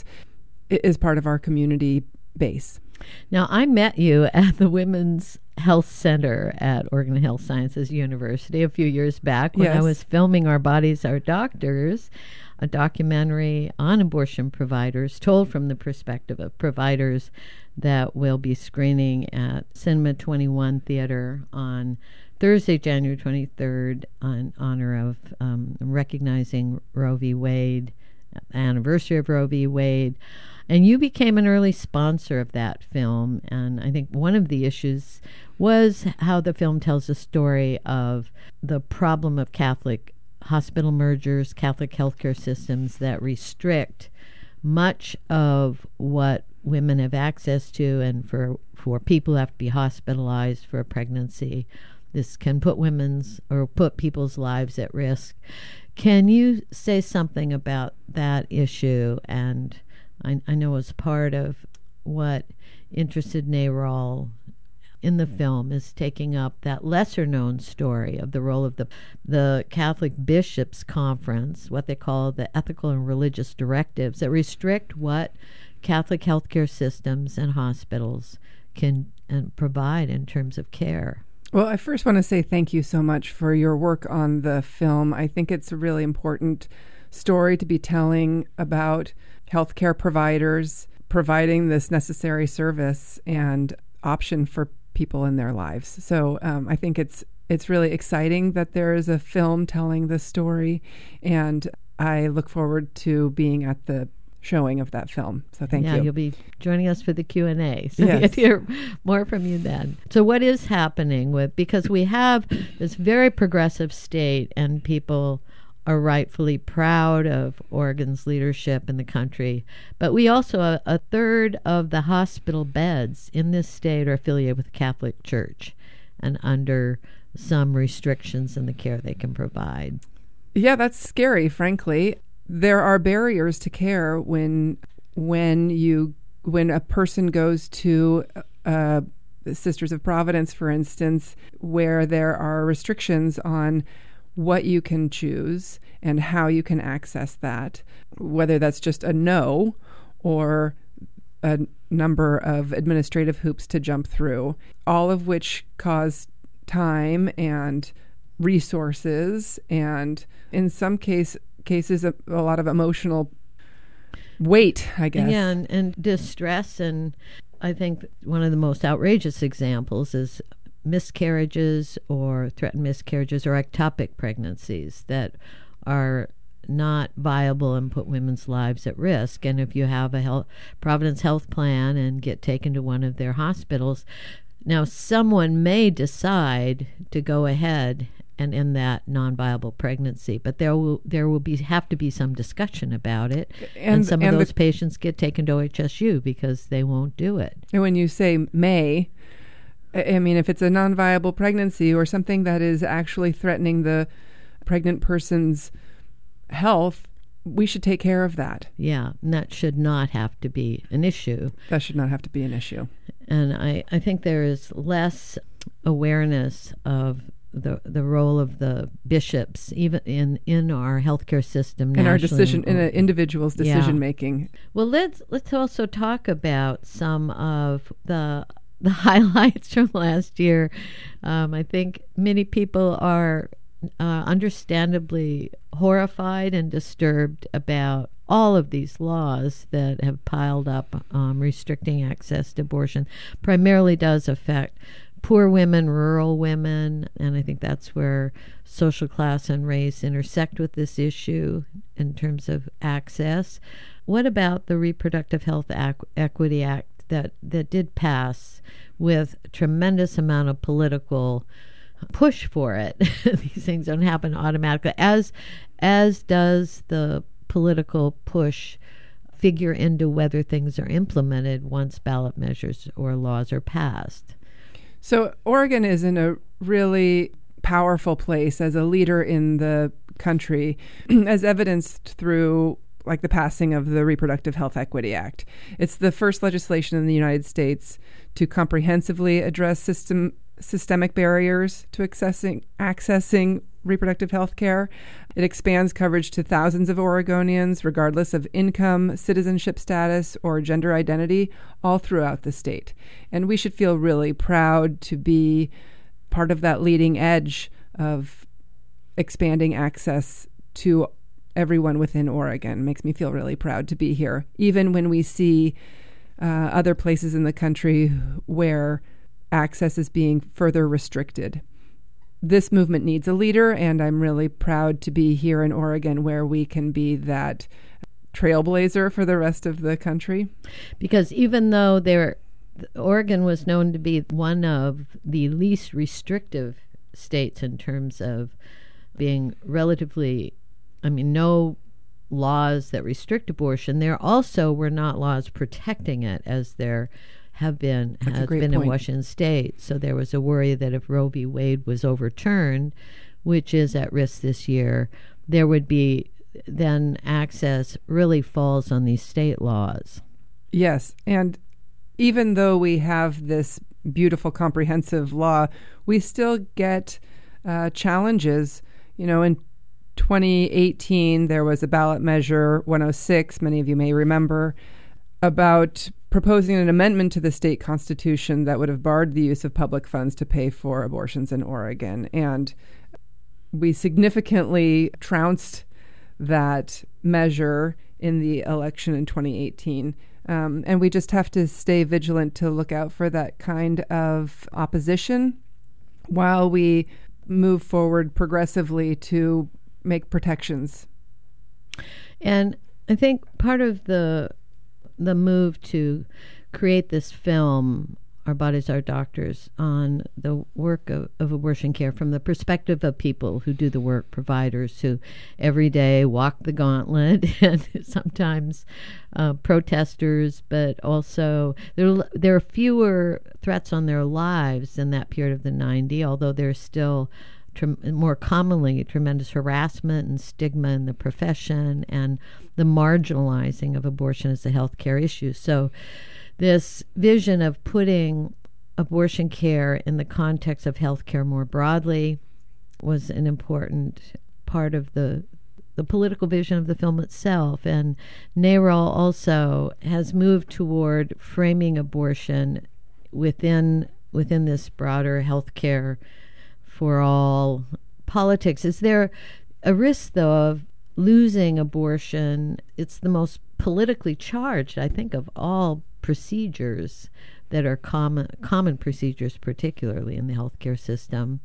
Speaker 7: is part of our community base.
Speaker 6: Now, I met you at the Women's Health Center at Oregon Health Sciences University a few years back when
Speaker 7: yes.
Speaker 6: I was filming Our Bodies, Our Doctors, a documentary on abortion providers told from the perspective of providers that will be screening at Cinema twenty-one Theater on Thursday, January twenty-third, in honor of um, recognizing Roe v. Wade, anniversary of Roe v. Wade. And you became an early sponsor of that film. And I think one of the issues was how the film tells a story of the problem of Catholic hospital mergers, Catholic healthcare systems that restrict much of what women have access to, and for, for people who have to be hospitalized for a pregnancy. This can put women's or put people's lives at risk. Can you say something about that issue? And I, I know as part of what interested NARAL in the film is taking up that lesser-known story of the role of the the Catholic Bishops' Conference, what they call the ethical and religious directives that restrict what Catholic healthcare systems and hospitals can and provide in terms of care.
Speaker 7: Well, I first want to say thank you so much for your work on the film. I think it's a really important story to be telling about healthcare providers providing this necessary service and option for people in their lives. So um, I think it's it's really exciting that there is a film telling this story, and I look forward to being at the showing of that film. So thank
Speaker 6: yeah,
Speaker 7: you.
Speaker 6: You'll be joining us for the Q and A, so
Speaker 7: Yes.
Speaker 6: we get to hear more from you then. So what is happening with, because we have this very progressive state and people are rightfully proud of Oregon's leadership in the country, but we also, a, a third of the hospital beds in this state are affiliated with the Catholic Church and under some restrictions in the care they can provide.
Speaker 7: Yeah, that's scary, frankly. There are barriers to care when when you when a person goes to uh, the Sisters of Providence, for instance, where there are restrictions on what you can choose and how you can access that, whether that's just a no or a number of administrative hoops to jump through, all of which cause time and resources and, in some case, cases, a, a lot of emotional weight, I guess.
Speaker 6: Yeah, and, and distress. And I think one of the most outrageous examples is miscarriages or threatened miscarriages or ectopic pregnancies that are not viable and put women's lives at risk. And if you have a health, Providence Health Plan and get taken to one of their hospitals, now someone may decide to go ahead and end that non-viable pregnancy, but there will there will be have to be some discussion about it, and, and some
Speaker 7: and
Speaker 6: of those
Speaker 7: the,
Speaker 6: patients get taken to O H S U because they won't do it.
Speaker 7: And when you say may, I mean, if it's a non-viable pregnancy or something that is actually threatening the pregnant person's health, we should take care of that.
Speaker 6: Yeah, and that should not have to be an issue.
Speaker 7: That should not have to be an issue.
Speaker 6: And I, I think there is less awareness of the the role of the bishops, even in, in our healthcare system,
Speaker 7: in our
Speaker 6: nationally.
Speaker 7: decision, in an individual's decision
Speaker 6: Yeah.
Speaker 7: making.
Speaker 6: Well, let's let's also talk about some of the the highlights from last year. Um, I think many people are uh, understandably horrified and disturbed about all of these laws that have piled up um, restricting access to abortion. Primarily does affect poor women, rural women, and I think that's where social class and race intersect with this issue in terms of access. What about the Reproductive Health Ac- Equity Act that, that did pass with a tremendous amount of political push for it? These things don't happen automatically, as as does the political push figure into whether things are implemented once ballot measures or laws are passed.
Speaker 7: So Oregon is in a really powerful place as a leader in the country, as evidenced through like the passing of the Reproductive Health Equity Act. It's the first legislation in the United States to comprehensively address system systemic barriers to accessing accessing reproductive health care. It expands coverage to thousands of Oregonians, regardless of income, citizenship status, or gender identity, all throughout the state. And we should feel really proud to be part of that leading edge of expanding access to everyone within Oregon. It makes me feel really proud to be here, even when we see uh, other places in the country where access is being further restricted. This movement needs a leader, and I'm really proud to be here in Oregon where we can be that trailblazer for the rest of the country.
Speaker 6: Because even though there, Oregon was known to be one of the least restrictive states in terms of being relatively, I mean, no laws that restrict abortion, there also were not laws protecting it as there have been
Speaker 7: That's
Speaker 6: has been
Speaker 7: point.
Speaker 6: in Washington State. So there was a worry that if Roe v. Wade was overturned, which is at risk this year, there would be then access really falls on these state laws.
Speaker 7: Yes, and even though we have this beautiful comprehensive law, we still get uh, challenges. You know, in twenty eighteen, there was a ballot measure one oh six, many of you may remember, about proposing an amendment to the state constitution that would have barred the use of public funds to pay for abortions in Oregon. And we significantly trounced that measure in the election in twenty eighteen. Um, and we just have to stay vigilant to look out for that kind of opposition while we move forward progressively to make protections.
Speaker 6: And I think part of the the move to create this film, Our Bodies, Our Doctors, on the work of, of abortion care from the perspective of people who do the work, providers who every day walk the gauntlet, and sometimes uh, protesters, but also there, there are fewer threats on their lives in that period of the nineties, although there's still Trem- more commonly tremendous harassment and stigma in the profession and the marginalizing of abortion as a healthcare issue. So this vision of putting abortion care in the context of healthcare more broadly was an important part of the the political vision of the film itself. And NARAL also has moved toward framing abortion within within this broader healthcare for all politics. Is there a risk, though, of losing abortion? It's the most politically charged, I think, of all procedures that are common common procedures, particularly in the healthcare system.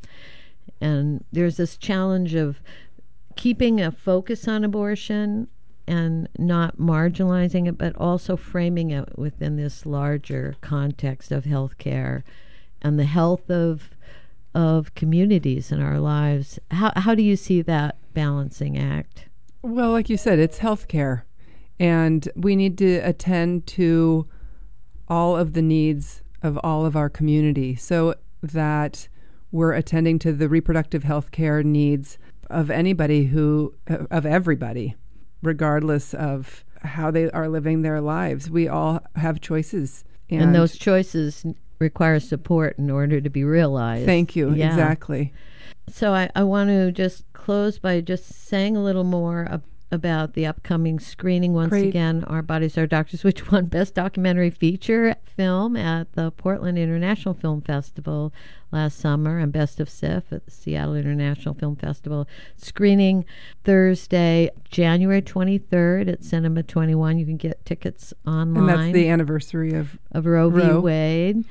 Speaker 6: And there's this challenge of keeping a focus on abortion and not marginalizing it, but also framing it within this larger context of healthcare and the health of of communities in our lives. How how do you see that balancing act?
Speaker 7: Well, like you said, it's healthcare, and we need to attend to all of the needs of all of our community so that we're attending to the reproductive health care needs of anybody who, of everybody, regardless of how they are living their lives. We all have choices.
Speaker 6: And, and those choices require support in order to be realized.
Speaker 7: Thank you.
Speaker 6: Yeah.
Speaker 7: Exactly.
Speaker 6: So I, I want to just close by just saying a little more ab- about the upcoming screening. Once
Speaker 7: Great.
Speaker 6: again, Our Bodies, Our Doctors, which won Best Documentary Feature Film at the Portland International Film Festival last summer, and Best of S I F at the Seattle International Film Festival. Screening Thursday, January twenty-third at Cinema twenty-one. You can get tickets online.
Speaker 7: And that's the anniversary of,
Speaker 6: of Roe v.
Speaker 7: Roe.
Speaker 6: Wade.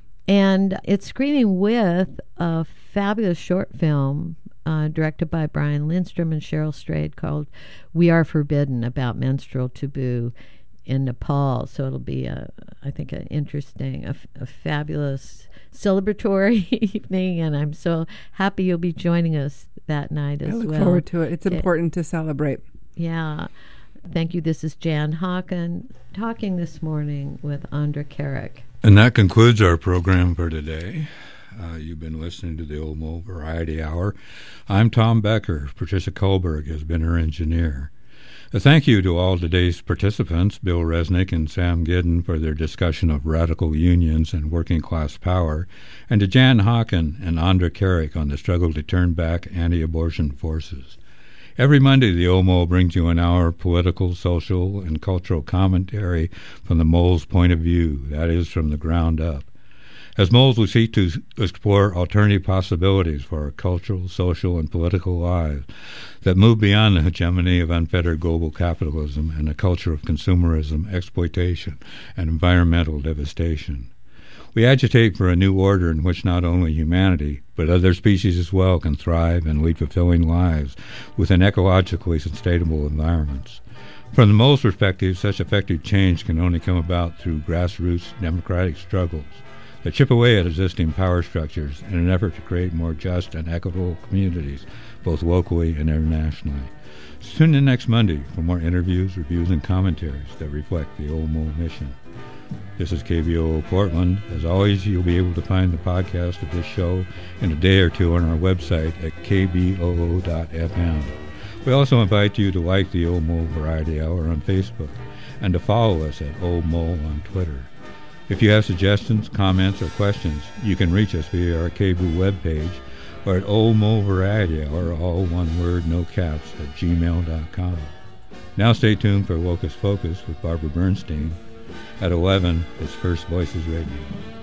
Speaker 6: And it's screening with a fabulous short film uh, directed by Brian Lindstrom and Cheryl Strayed called We Are Forbidden, about menstrual taboo in Nepal. So it'll be, a, I think, an interesting, a, a fabulous celebratory evening, and I'm so happy you'll be joining us that night as
Speaker 7: well. I look
Speaker 6: well.
Speaker 7: forward to it. It's
Speaker 6: it,
Speaker 7: important to celebrate.
Speaker 6: Yeah. Thank you. This is Jan Hawken talking this morning with Andra Carrick.
Speaker 2: And that concludes our program for today. Uh, you've been listening to the Old Mole Variety Hour. I'm Tom Becker. Patricia Kohlberg has been our engineer. A thank you to all today's participants, Bill Resnick and Sam Gidden, for their discussion of radical unions and working class power, and to Jan Hawken and Andra Carrick on the struggle to turn back anti-abortion forces. Every Monday, the Old Mole brings you an hour of political, social, and cultural commentary from the Mole's point of view, that is, from the ground up. As Moles, we seek to explore alternative possibilities for our cultural, social, and political lives that move beyond the hegemony of unfettered global capitalism and a culture of consumerism, exploitation, and environmental devastation. We agitate for a new order in which not only humanity, but other species as well, can thrive and lead fulfilling lives within ecologically sustainable environments. From the mole's perspective, such effective change can only come about through grassroots democratic struggles that chip away at existing power structures in an effort to create more just and equitable communities, both locally and internationally. Tune in next Monday for more interviews, reviews, and commentaries that reflect the Old Mole mission. This is K B O O Portland. As always, you'll be able to find the podcast of this show in a day or two on our website at k b o o dot f m. We also invite you to like the Old Mole Variety Hour on Facebook and to follow us at Old Mole on Twitter. If you have suggestions, comments, or questions, you can reach us via our K B O O webpage or at Old Mole Variety Hour, all one word, no caps, at gmail dot com. Now stay tuned for Locus Focus with Barbara Bernstein. At eleven, it's First Voices Radio.